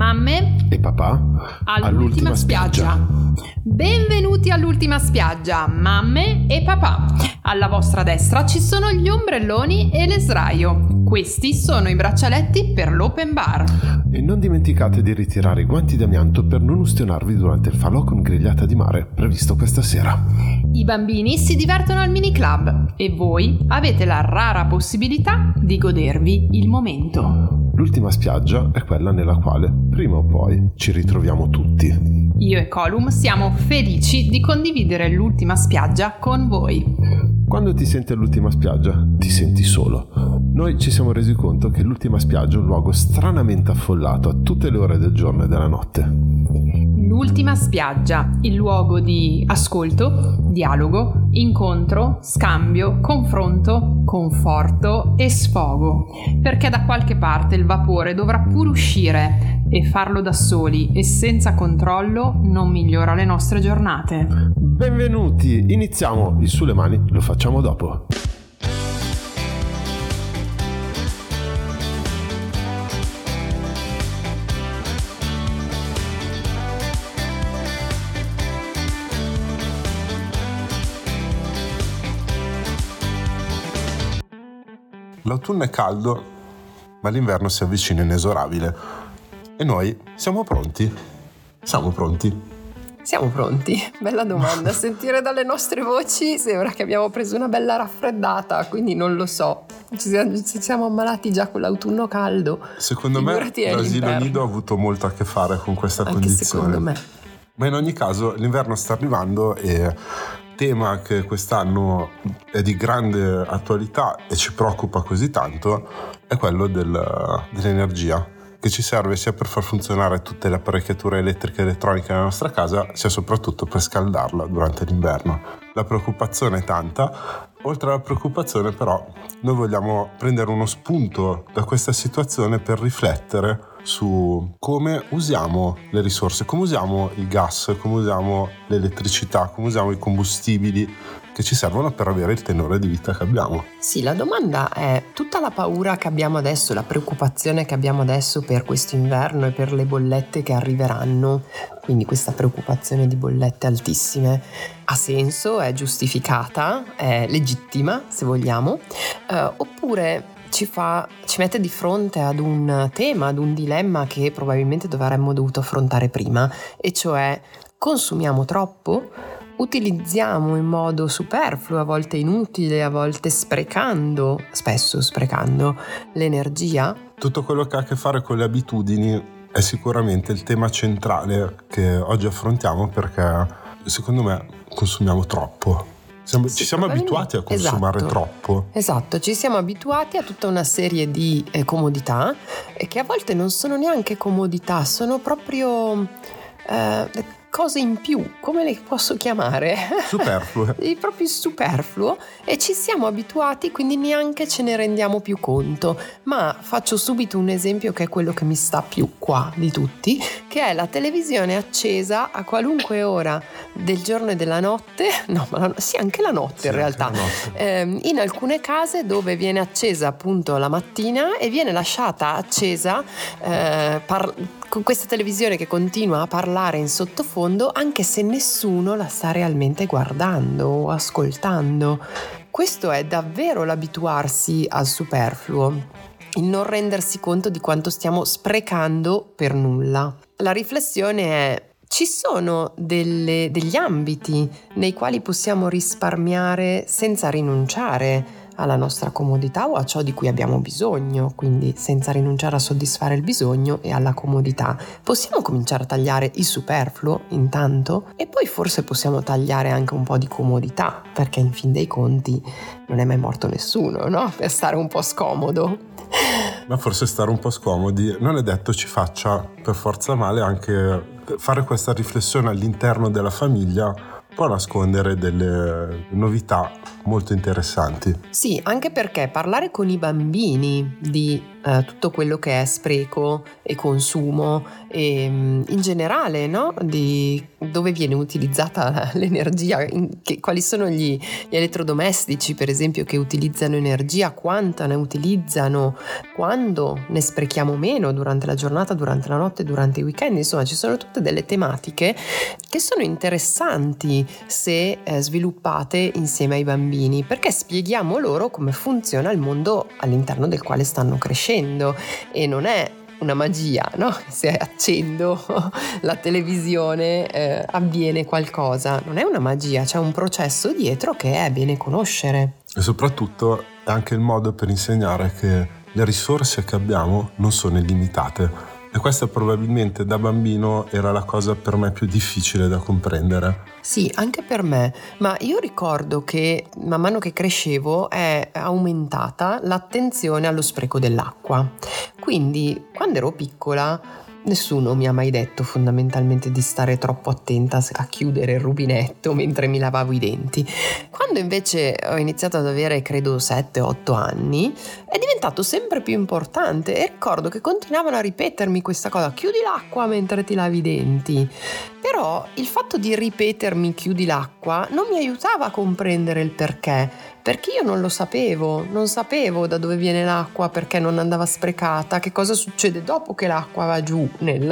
mamme e papà all'ultima spiaggia. Benvenuti all'ultima spiaggia, mamme e papà. Alla vostra destra ci sono gli ombrelloni e le sdraio. Questi sono i braccialetti per l'open bar. E non dimenticate di ritirare i guanti d'amianto per non ustionarvi durante il falò con grigliata di mare previsto questa sera. I bambini si divertono al mini club e voi avete la rara possibilità di godervi il momento. L'ultima spiaggia è quella nella quale, prima o poi, ci ritroviamo tutti. Io e Colum siamo felici di condividere l'ultima spiaggia con voi. Quando ti senti all'ultima spiaggia, ti senti solo. Noi ci siamo resi conto che l'ultima spiaggia è un luogo stranamente affollato a tutte le ore del giorno e della notte. L'ultima spiaggia, il luogo di ascolto, dialogo, incontro, scambio, confronto, conforto e sfogo. Perché da qualche parte il vapore dovrà pure uscire e farlo da soli e senza controllo non migliora le nostre giornate. Benvenuti, iniziamo. Il sulle mani lo facciamo dopo. L'autunno è caldo, ma l'inverno si avvicina inesorabile. E noi siamo pronti? Siamo pronti? Siamo pronti? Bella domanda. A sentire dalle nostre voci sembra che abbiamo preso una bella raffreddata, quindi non lo so. Ci siamo ammalati già con l'autunno caldo. Secondo me l'asilo nido ha avuto molto a che fare con questa condizione. Secondo me. Ma in ogni caso l'inverno sta arrivando e tema che quest'anno è di grande attualità e ci preoccupa così tanto è quello dell'energia, che ci serve sia per far funzionare tutte le apparecchiature elettriche e elettroniche nella nostra casa, sia soprattutto per scaldarla durante l'inverno. La preoccupazione è tanta. Oltre alla preoccupazione, però, noi vogliamo prendere uno spunto da questa situazione per riflettere su come usiamo le risorse, come usiamo il gas, come usiamo l'elettricità, come usiamo i combustibili che ci servono per avere il tenore di vita che abbiamo. Sì, la domanda è: tutta la paura che abbiamo adesso, la preoccupazione che abbiamo adesso per questo inverno e per le bollette che arriveranno, quindi questa preoccupazione di bollette altissime, ha senso, è giustificata, è legittima se vogliamo, oppure ci mette di fronte ad un tema, ad un dilemma che probabilmente avremmo dovuto affrontare prima, e cioè: consumiamo troppo? Utilizziamo in modo superfluo, a volte inutile, a volte spesso sprecando l'energia? Tutto quello che ha a che fare con le abitudini è sicuramente il tema centrale che oggi affrontiamo, perché secondo me consumiamo troppo. Ci siamo abituati a consumare troppo. Esatto, ci siamo abituati a tutta una serie di comodità che a volte non sono neanche comodità, sono proprio cose in più, come le posso chiamare? Superflue. Proprio superfluo, e ci siamo abituati, quindi neanche ce ne rendiamo più conto. Ma faccio subito un esempio che è quello che mi sta più qua di tutti, che è la televisione accesa a qualunque ora del giorno e della notte, sì, anche la notte, sì, in realtà, in alcune case dove viene accesa appunto la mattina e viene lasciata accesa con questa televisione che continua a parlare in sottofondo, anche se nessuno la sta realmente guardando o ascoltando. Questo è davvero l'abituarsi al superfluo, il non rendersi conto di quanto stiamo sprecando per nulla. La riflessione è: ci sono degli ambiti nei quali possiamo risparmiare senza rinunciare alla nostra comodità o a ciò di cui abbiamo bisogno, quindi senza rinunciare a soddisfare il bisogno e alla comodità? Possiamo cominciare a tagliare il superfluo intanto, e poi forse possiamo tagliare anche un po' di comodità, perché in fin dei conti non è mai morto nessuno, no? Per stare un po' scomodo. Ma forse stare un po' scomodi non è detto ci faccia per forza male. Anche fare questa riflessione all'interno della famiglia può nascondere delle novità molto interessanti. Sì, anche perché parlare con i bambini di tutto quello che è spreco e consumo e in generale, no? Di dove viene utilizzata l'energia, quali sono gli elettrodomestici per esempio che utilizzano energia, quanta ne utilizzano, quando ne sprechiamo meno durante la giornata, durante la notte, durante i weekend. Insomma, ci sono tutte delle tematiche che sono interessanti se sviluppate insieme ai bambini, perché spieghiamo loro come funziona il mondo all'interno del quale stanno crescendo. E non è una magia, no? Se accendo la televisione avviene qualcosa. Non è una magia, c'è un processo dietro che è bene conoscere. E soprattutto è anche il modo per insegnare che le risorse che abbiamo non sono illimitate. E questa probabilmente da bambino era la cosa per me più difficile da comprendere. Sì, anche per me, ma io ricordo che man mano che crescevo è aumentata l'attenzione allo spreco dell'acqua. Quindi quando ero piccola nessuno mi ha mai detto fondamentalmente di stare troppo attenta a chiudere il rubinetto mentre mi lavavo i denti. Quando invece ho iniziato ad avere credo 7-8 anni è diventato sempre più importante e ricordo che continuavano a ripetermi questa cosa: chiudi l'acqua mentre ti lavi i denti. Però il fatto di ripetermi chiudi l'acqua non mi aiutava a comprendere il perché io non lo sapevo, non sapevo da dove viene l'acqua, perché non andava sprecata, che cosa succede dopo che l'acqua va giù nel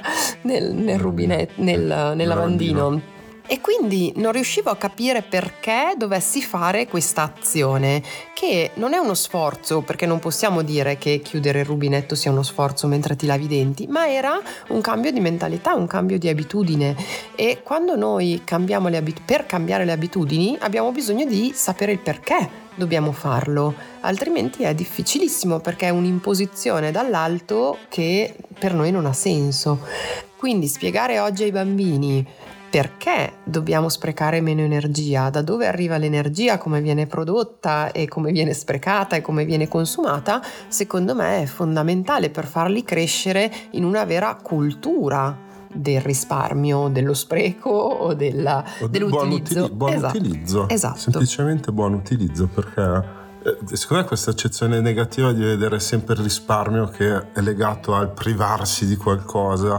rubinetto, nel lavandino. E quindi non riuscivo a capire perché dovessi fare questa azione, che non è uno sforzo, perché non possiamo dire che chiudere il rubinetto sia uno sforzo mentre ti lavi i denti, ma era un cambio di mentalità, un cambio di abitudine. E quando noi cambiamo per cambiare le abitudini abbiamo bisogno di sapere il perché dobbiamo farlo, altrimenti è difficilissimo, perché è un'imposizione dall'alto che per noi non ha senso. Quindi spiegare oggi ai bambini perché dobbiamo sprecare meno energia, da dove arriva l'energia, come viene prodotta e come viene sprecata e come viene consumata, secondo me è fondamentale per farli crescere in una vera cultura del risparmio, dello spreco o dell'utilizzo. Buon utilizzo. Esatto. Semplicemente buon utilizzo, perché secondo me questa accezione negativa di vedere sempre il risparmio che è legato al privarsi di qualcosa,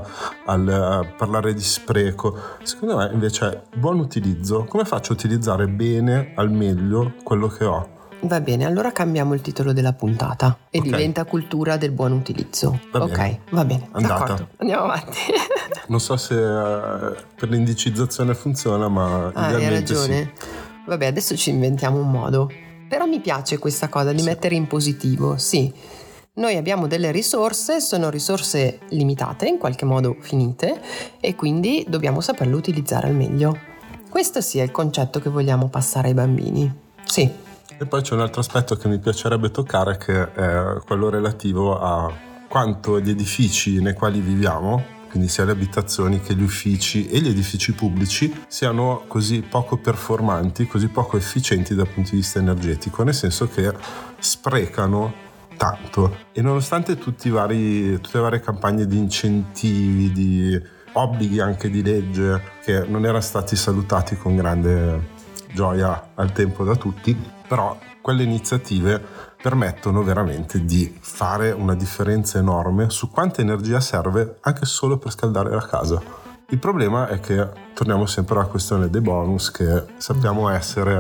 al parlare di spreco, secondo me invece è buon utilizzo. Come faccio a utilizzare bene, al meglio, quello che ho? Va bene, allora cambiamo il titolo della puntata e Okay. diventa cultura del buon utilizzo. Va bene. Ok, va bene, Andata. d'accordo, andiamo avanti. Non so se per l'indicizzazione funziona, ma Hai idealmente ragione. sì. Vabbè, adesso ci inventiamo un modo. Però mi piace questa cosa di mettere in positivo, sì. Noi abbiamo delle risorse, sono risorse limitate, in qualche modo finite, e quindi dobbiamo saperle utilizzare al meglio. Questo sì è il concetto che vogliamo passare ai bambini. Sì. E poi c'è un altro aspetto che mi piacerebbe toccare, che è quello relativo a quanto gli edifici nei quali viviamo, quindi sia le abitazioni che gli uffici e gli edifici pubblici, siano così poco performanti, così poco efficienti dal punto di vista energetico, nel senso che sprecano tanto. E nonostante tutte le varie campagne di incentivi, di obblighi anche di legge, che non erano stati salutati con grande gioia al tempo da tutti, però quelle iniziative permettono veramente di fare una differenza enorme su quanta energia serve anche solo per scaldare la casa. Il problema è che torniamo sempre alla questione dei bonus, che sappiamo essere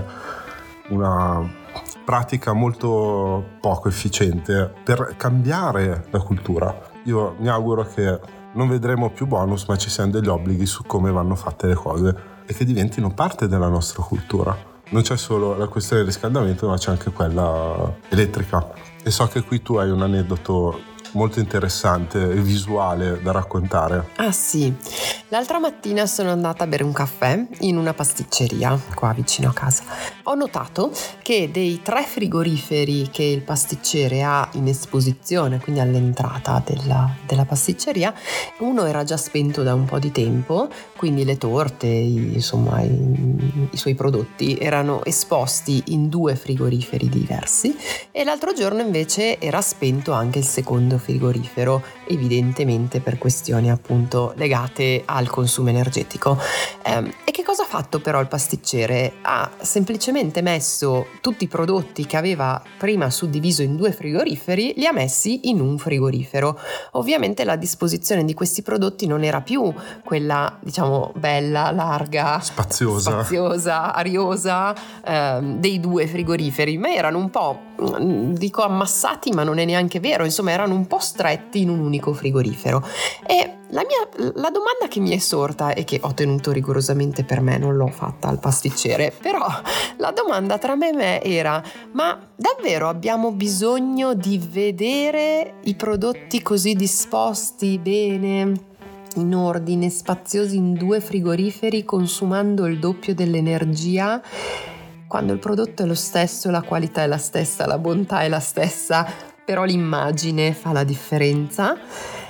una pratica molto poco efficiente per cambiare la cultura. Io mi auguro che non vedremo più bonus, ma ci siano degli obblighi su come vanno fatte le cose e che diventino parte della nostra cultura. Non c'è solo la questione del riscaldamento, ma c'è anche quella elettrica. E so che qui tu hai un aneddoto molto interessante e visuale da raccontare. Ah sì, l'altra mattina sono andata a bere un caffè in una pasticceria qua vicino a casa. Ho notato che dei 3 frigoriferi che il pasticcere ha in esposizione, quindi all'entrata della pasticceria, uno era già spento da un po' di tempo, quindi le torte, insomma i suoi prodotti erano esposti in 2 frigoriferi diversi, e l'altro giorno invece era spento anche il secondo stesso frigorifero, evidentemente per questioni appunto legate al consumo energetico. E che cosa ha fatto però il pasticcere? Ha semplicemente messo tutti i prodotti che aveva prima suddiviso in 2 frigoriferi, li ha messi in un frigorifero. Ovviamente la disposizione di questi prodotti non era più quella, diciamo, bella, larga, spaziosa, ariosa dei 2 frigoriferi, ma erano un po', dico ammassati, ma non è neanche vero, insomma erano un po' stretti in un unico frigorifero. E la domanda che mi è sorta, e che ho tenuto rigorosamente per me, non l'ho fatta al pasticcere, però la domanda tra me e me era: ma davvero abbiamo bisogno di vedere i prodotti così disposti bene, in ordine, spaziosi in 2 frigoriferi, consumando il doppio dell'energia, quando il prodotto è lo stesso, la qualità è la stessa, la bontà è la stessa, però l'immagine fa la differenza?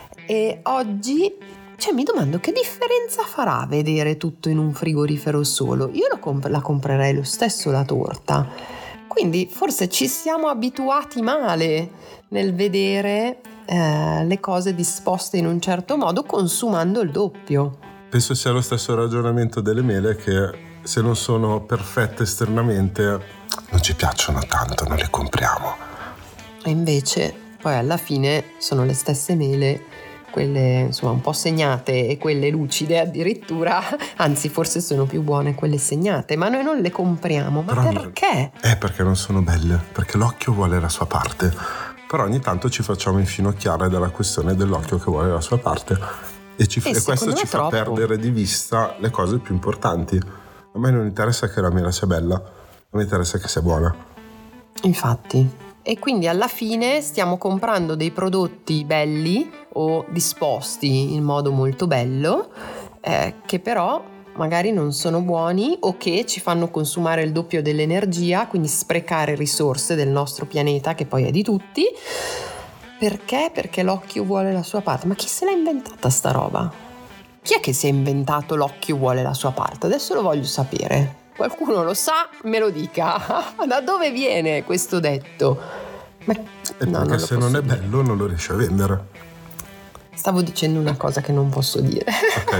E oggi, mi domando che differenza farà vedere tutto in un frigorifero solo. Io la comprerei lo stesso la torta. Quindi forse ci siamo abituati male nel vedere le cose disposte in un certo modo, consumando il doppio. Penso sia lo stesso ragionamento delle mele, che se non sono perfette esternamente non ci piacciono tanto, non le compriamo. E invece poi alla fine sono le stesse mele, quelle insomma un po' segnate e quelle lucide addirittura, anzi forse sono più buone quelle segnate, ma noi non le compriamo. Ma però perché? Perché non sono belle, perché l'occhio vuole la sua parte. Però ogni tanto ci facciamo infinocchiare dalla questione dell'occhio che vuole la sua parte e questo ci fa perdere di vista le cose più importanti. A me non interessa che la mela sia bella, a me interessa che sia buona. Infatti. E quindi alla fine stiamo comprando dei prodotti belli o disposti in modo molto bello, che però magari non sono buoni o che ci fanno consumare il doppio dell'energia, quindi sprecare risorse del nostro pianeta, che poi è di tutti. Perché? Perché l'occhio vuole la sua parte. Ma chi se l'ha inventata sta roba? Chi è che si è inventato l'occhio vuole la sua parte? Adesso lo voglio sapere. Qualcuno lo sa? Me lo dica. Da dove viene questo detto? Perché se non è bello non lo riesci a vendere. Stavo dicendo una cosa che non posso dire. Ok.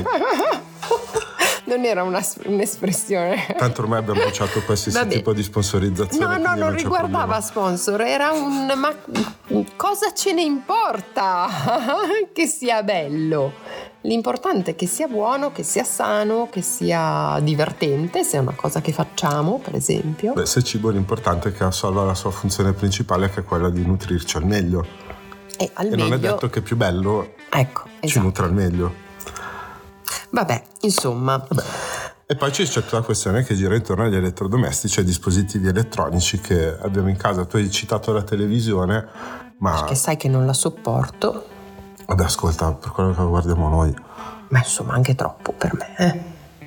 Non era un'espressione. Tanto ormai abbiamo bocciato qualsiasi tipo di sponsorizzazione. No, non riguardava sponsor, era ma cosa ce ne importa che sia bello? L'importante è che sia buono, che sia sano, che sia divertente, se è una cosa che facciamo, per esempio. Se cibo, l'importante è che assolva la sua funzione principale, che è quella di nutrirci al meglio. E non è detto che più bello ci nutra al meglio. Vabbè, insomma. E poi c'è tutta la questione che gira intorno agli elettrodomestici e ai dispositivi elettronici che abbiamo in casa. Tu hai citato la televisione, ma... Perché sai che non la sopporto. Vabbè, ascolta, per quello che guardiamo noi. Ma insomma, anche troppo per me.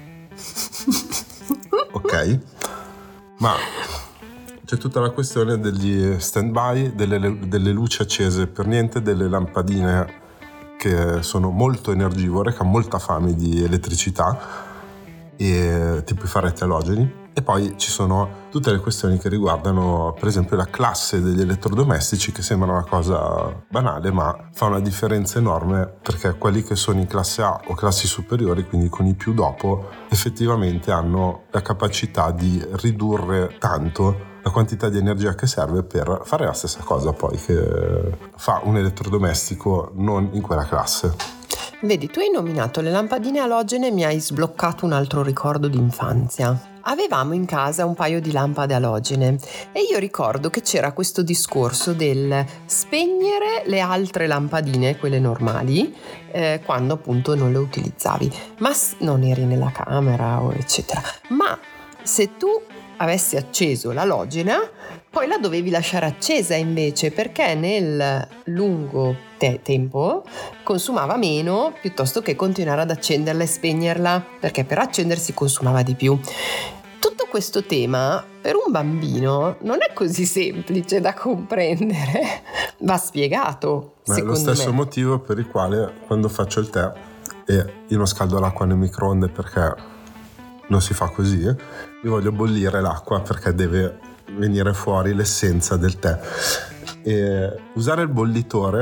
Ok. Ma c'è tutta la questione degli stand-by, delle luci accese per niente, delle lampadine che sono molto energivore, che hanno molta fame di elettricità, e tipo i faretti alogeni. E poi ci sono tutte le questioni che riguardano, per esempio, la classe degli elettrodomestici, che sembra una cosa banale, ma fa una differenza enorme, perché quelli che sono in classe A o classi superiori, quindi con i più dopo, effettivamente hanno la capacità di ridurre tanto la quantità di energia che serve per fare la stessa cosa poi che fa un elettrodomestico non in quella classe. Vedi, tu hai nominato le lampadine alogene e mi hai sbloccato un altro ricordo d'infanzia. Avevamo in casa un paio di lampade alogene e io ricordo che c'era questo discorso del spegnere le altre lampadine, quelle normali, quando appunto non le utilizzavi, ma non eri nella camera o eccetera. Ma se tu avessi acceso l'alogena, poi la dovevi lasciare accesa invece, perché nel lungo tempo consumava meno piuttosto che continuare ad accenderla e spegnerla, perché per accendersi consumava di più. Tutto questo tema per un bambino non è così semplice da comprendere, va spiegato. Ma è lo stesso motivo per il quale quando faccio il tè e io non scaldo l'acqua nel microonde, perché non si fa così, io voglio bollire l'acqua perché deve venire fuori l'essenza del tè, e usare il bollitore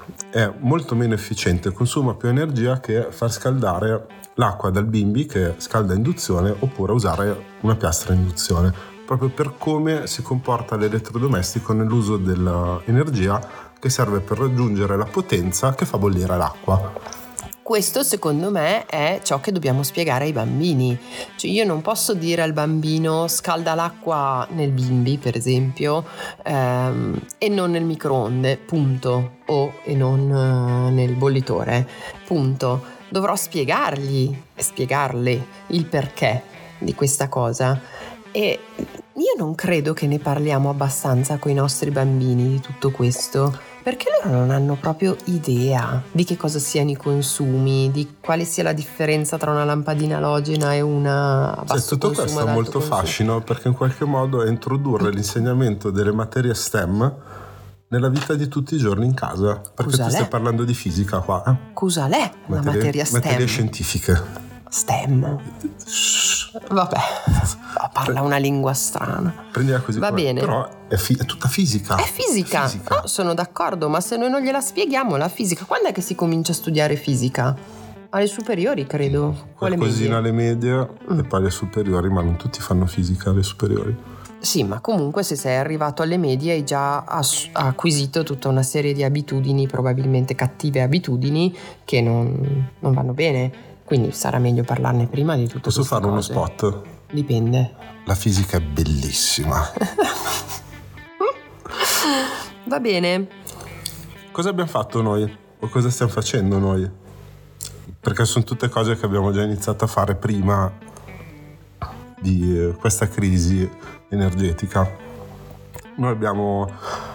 è molto meno efficiente, consuma più energia che far scaldare l'acqua dal bimbi che scalda a induzione, oppure usare una piastra a induzione, proprio per come si comporta l'elettrodomestico nell'uso dell'energia che serve per raggiungere la potenza che fa bollire l'acqua. Questo secondo me è ciò che dobbiamo spiegare ai bambini. Cioè io non posso dire al bambino scalda l'acqua nel bimbi, per esempio, e non nel microonde, punto, e non nel bollitore, punto. Dovrò spiegarle il perché di questa cosa. E io non credo che ne parliamo abbastanza con i nostri bambini di tutto questo, perché loro non hanno proprio idea di che cosa siano i consumi, di quale sia la differenza tra una lampadina alogena e una a basso tutto consumo. Questo ha molto consumo. Fascino, perché in qualche modo è introdurre l'insegnamento delle materie STEM nella vita di tutti i giorni in casa. Perché tu stai parlando di fisica qua. Cosa l'è la materia STEM? Materie scientifiche. STEM. Vabbè, parla una lingua strana. Prendila così. Va bene. Però è tutta fisica. È fisica. No, sono d'accordo, ma se noi non gliela spieghiamo la fisica, quando è che si comincia a studiare fisica? Alle superiori, credo. Qualcosina alle medie e poi alle superiori, ma non tutti fanno fisica alle superiori. Sì, ma comunque se sei arrivato alle medie hai già acquisito tutta una serie di abitudini, probabilmente cattive abitudini, che non vanno bene. Quindi sarà meglio parlarne prima di tutto. Posso fare uno spot? Dipende. La fisica è bellissima. Va bene. Cosa abbiamo fatto noi? O cosa stiamo facendo noi? Perché sono tutte cose che abbiamo già iniziato a fare prima di questa crisi energetica. Noi abbiamo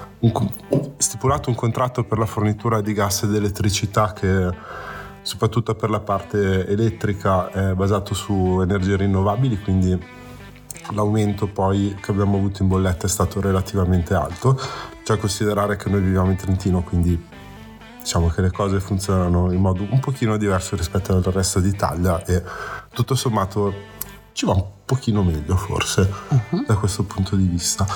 stipulato un contratto per la fornitura di gas ed elettricità che, soprattutto per la parte elettrica, è basato su energie rinnovabili, quindi l'aumento poi che abbiamo avuto in bolletta è stato relativamente alto. C'è da considerare che noi viviamo in Trentino, quindi diciamo che le cose funzionano in modo un pochino diverso rispetto al resto d'Italia e tutto sommato ci va un pochino meglio forse da questo punto di vista.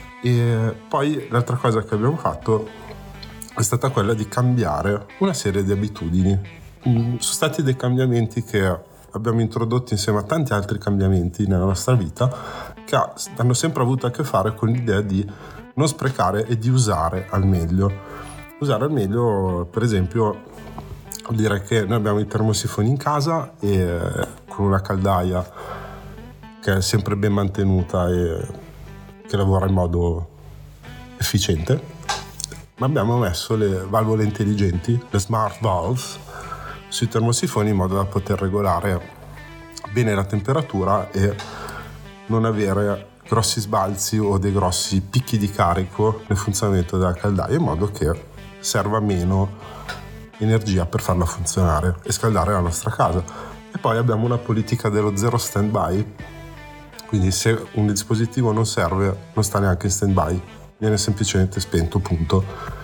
E poi l'altra cosa che abbiamo fatto è stata quella di cambiare una serie di abitudini. Sono stati dei cambiamenti che abbiamo introdotto insieme a tanti altri cambiamenti nella nostra vita, che hanno sempre avuto a che fare con l'idea di non sprecare e di usare al meglio. Usare al meglio, per esempio, vuol dire che noi abbiamo i termosifoni in casa e con una caldaia che è sempre ben mantenuta e che lavora in modo efficiente, ma abbiamo messo le valvole intelligenti, le smart valves, sui termosifoni in modo da poter regolare bene la temperatura e non avere grossi sbalzi o dei grossi picchi di carico nel funzionamento della caldaia, in modo che serva meno energia per farla funzionare e scaldare la nostra casa. E poi abbiamo una politica dello zero standby, quindi se un dispositivo non serve non sta neanche in standby, viene semplicemente spento, punto.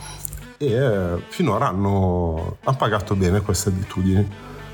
E finora hanno pagato bene queste abitudini.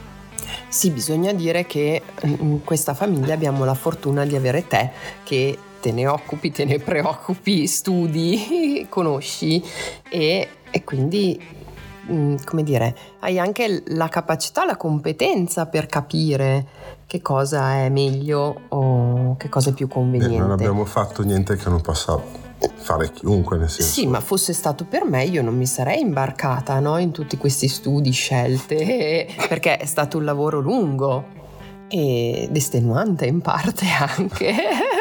Sì, bisogna dire che in questa famiglia abbiamo la fortuna di avere te che te ne occupi, te ne preoccupi, studi, conosci e quindi, come dire, hai anche la capacità, la competenza per capire che cosa è meglio o che cosa è più conveniente. Non abbiamo fatto niente che non possa fare chiunque, nel senso. Sì, ma fosse stato per me io non mi sarei imbarcata, no, in tutti questi studi, scelte, perché è stato un lavoro lungo ed estenuante in parte anche.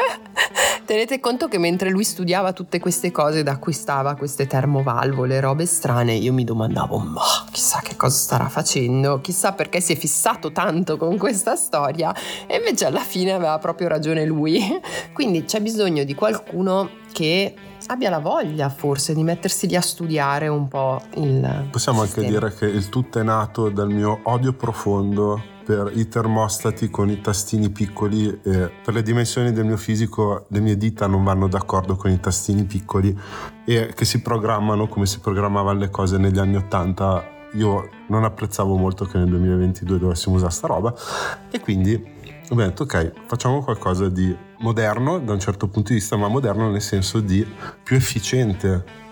Tenete conto che mentre lui studiava tutte queste cose ed acquistava queste termovalvole, robe strane, io mi domandavo, ma chissà che cosa starà facendo, chissà perché si è fissato tanto con questa storia, e invece alla fine aveva proprio ragione lui. Quindi c'è bisogno di qualcuno che abbia la voglia forse di mettersi lì a studiare un po' il Possiamo sistema. anche dire che il tutto è nato dal mio odio profondo per i termostati con i tastini piccoli, e per le dimensioni del mio fisico le mie dita non vanno d'accordo con i tastini piccoli e che si programmano come si programmavano le cose negli anni 80. Io non apprezzavo molto che nel 2022 dovessimo usare sta roba e quindi ho detto ok, facciamo qualcosa di moderno da un certo punto di vista, ma moderno nel senso di più efficiente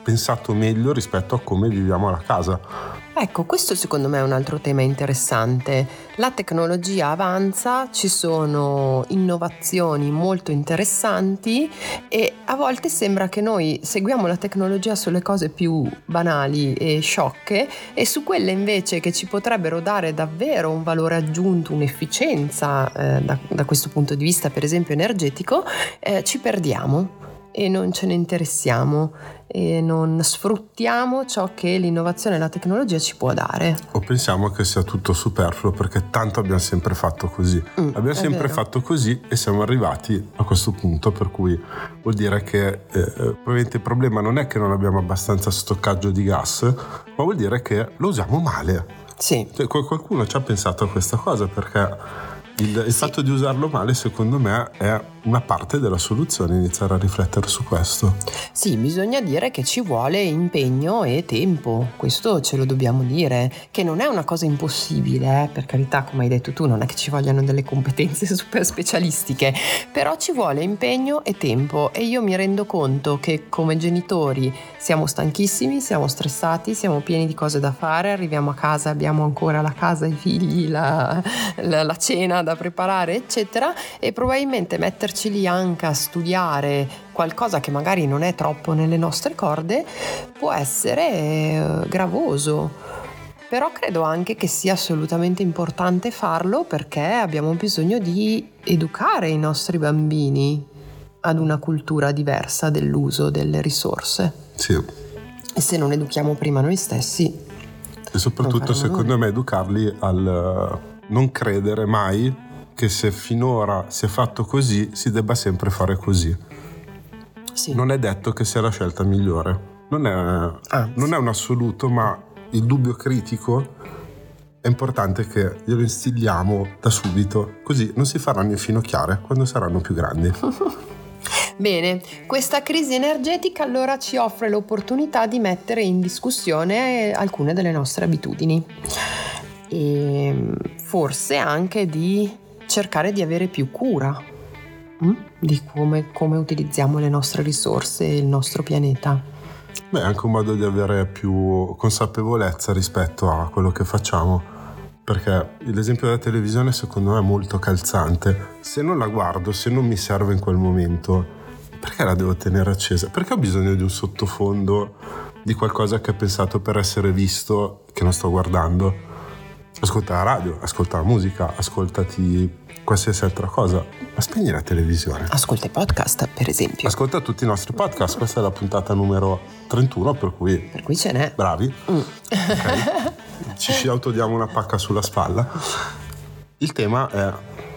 pensato meglio rispetto a come viviamo la casa. Ecco, questo secondo me è un altro tema interessante. La tecnologia avanza, ci sono innovazioni molto interessanti e a volte sembra che noi seguiamo la tecnologia sulle cose più banali e sciocche e su quelle invece che ci potrebbero dare davvero un valore aggiunto, un'efficienza da questo punto di vista, per esempio energetico, ci perdiamo e non ce ne interessiamo e non sfruttiamo ciò che l'innovazione e la tecnologia ci può dare. O pensiamo che sia tutto superfluo perché tanto abbiamo sempre fatto così. Abbiamo sempre fatto così e siamo arrivati a questo punto, per cui vuol dire che probabilmente il problema non è che non abbiamo abbastanza stoccaggio di gas, ma vuol dire che lo usiamo male. Sì. Cioè, qualcuno ci ha pensato a questa cosa, perché il fatto di usarlo male, secondo me, è una parte della soluzione, iniziare a riflettere su questo. Sì, bisogna dire che ci vuole impegno e tempo, questo ce lo dobbiamo dire, che non è una cosa impossibile, per carità, come hai detto tu, non è che ci vogliano delle competenze super specialistiche, però ci vuole impegno e tempo e io mi rendo conto che come genitori siamo stanchissimi, siamo stressati, siamo pieni di cose da fare, arriviamo a casa, abbiamo ancora la casa, i figli, la cena da preparare, eccetera, e probabilmente metterci lì anche a studiare qualcosa che magari non è troppo nelle nostre corde può essere gravoso. Però credo anche che sia assolutamente importante farlo perché abbiamo bisogno di educare i nostri bambini ad una cultura diversa dell'uso delle risorse. Sì. E se non educhiamo prima noi stessi, e soprattutto secondo me educarli al non credere mai che se finora si è fatto così si debba sempre fare così. Sì. Non è detto che sia la scelta migliore, non è un assoluto, ma il dubbio critico è importante che glielo instilliamo da subito, così non si faranno infinocchiare quando saranno più grandi. Bene, questa crisi energetica allora ci offre l'opportunità di mettere in discussione alcune delle nostre abitudini e forse anche di cercare di avere più cura di come utilizziamo le nostre risorse e il nostro pianeta. Beh, è anche un modo di avere più consapevolezza rispetto a quello che facciamo, perché l'esempio della televisione secondo me è molto calzante. Se non la guardo, se non mi serve in quel momento, perché la devo tenere accesa? Perché ho bisogno di un sottofondo, di qualcosa che è pensato per essere visto, che non sto guardando? Ascolta la radio, ascolta la musica, ascoltati qualsiasi altra cosa, ma spegni la televisione. Ascolta i podcast, per esempio. Ascolta tutti i nostri podcast, questa è la puntata numero 31, per cui ce n'è. Bravi. Okay. Ci autodiamo una pacca sulla spalla. Il tema è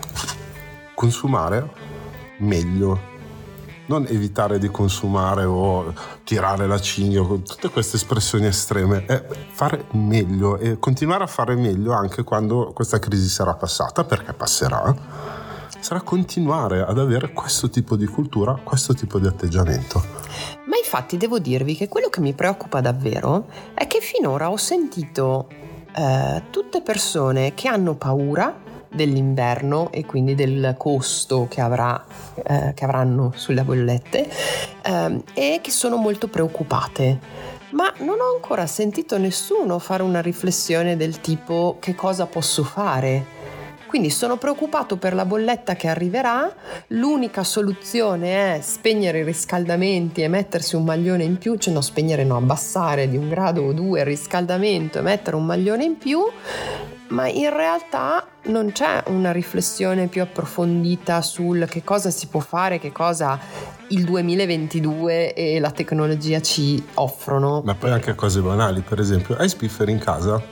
consumare meglio, non evitare di consumare o tirare la cinghia, tutte queste espressioni estreme, è fare meglio e continuare a fare meglio anche quando questa crisi sarà passata, perché passerà. Sarà continuare ad avere questo tipo di cultura, questo tipo di atteggiamento. Ma infatti devo dirvi che quello che mi preoccupa davvero è che finora ho sentito tutte persone che hanno paura dell'inverno e quindi del costo che avranno sulle bollette e che sono molto preoccupate, ma non ho ancora sentito nessuno fare una riflessione del tipo: che cosa posso fare? Quindi sono preoccupato per la bolletta che arriverà, l'unica soluzione è spegnere i riscaldamenti e mettersi un maglione in più, cioè no, spegnere no, abbassare di 1 grado o 2 il riscaldamento e mettere un maglione in più, ma in realtà non c'è una riflessione più approfondita sul che cosa si può fare, che cosa il 2022 e la tecnologia ci offrono. Ma poi anche cose banali, per esempio, hai spifferi in casa?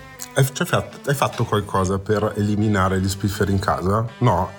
Hai fatto qualcosa per eliminare gli spifferi in casa? No?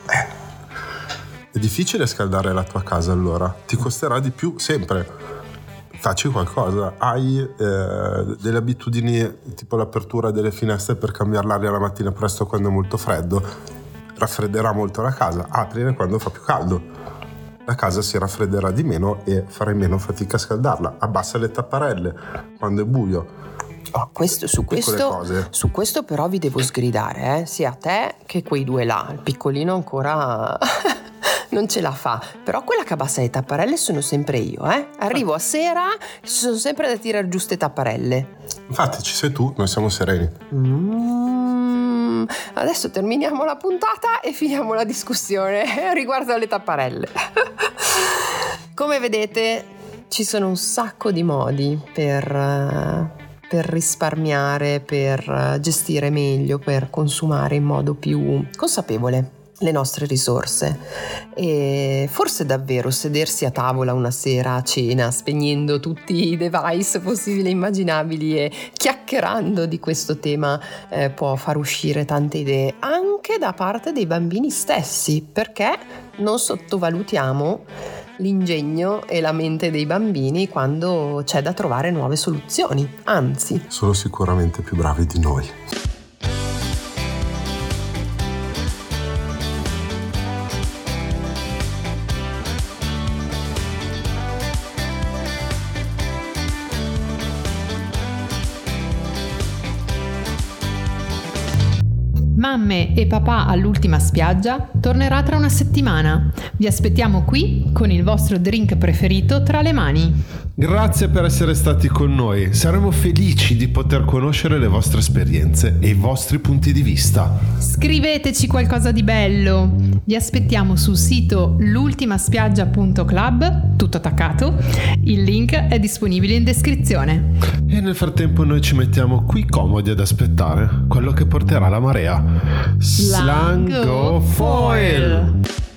È difficile scaldare la tua casa, allora ti costerà di più sempre. Facci qualcosa. Hai delle abitudini tipo l'apertura delle finestre per cambiare l'aria la mattina presto quando è molto freddo, raffredderà molto la casa. Aprire quando fa più caldo, la casa si raffredderà di meno e farai meno fatica a scaldarla. Abbassa le tapparelle quando è buio. Su questo però vi devo sgridare, sia te che quei due là. Il piccolino ancora non ce la fa. Però quella che abbassa le tapparelle sono sempre io, Arrivo a sera, ci sono sempre da tirare giù ste tapparelle. Infatti ci sei tu, noi siamo sereni. Adesso terminiamo la puntata e finiamo la discussione riguardo alle tapparelle. Come vedete, ci sono un sacco di modi per risparmiare, per gestire meglio, per consumare in modo più consapevole le nostre risorse. E forse davvero sedersi a tavola una sera a cena, spegnendo tutti i device possibili e immaginabili e chiacchierando di questo tema può far uscire tante idee anche da parte dei bambini stessi, perché non sottovalutiamo l'ingegno e la mente dei bambini quando c'è da trovare nuove soluzioni, anzi. Sono sicuramente più bravi di noi. Mamme e papà all'ultima spiaggia tornerà tra una settimana. Vi aspettiamo qui con il vostro drink preferito tra le mani. Grazie per essere stati con noi. Saremo felici di poter conoscere le vostre esperienze e i vostri punti di vista. Scriveteci qualcosa di bello. Vi aspettiamo sul sito l'ultimaspiaggia.club, tutto attaccato. Il link è disponibile in descrizione. E nel frattempo noi ci mettiamo qui comodi ad aspettare quello che porterà la marea. Slango Foil!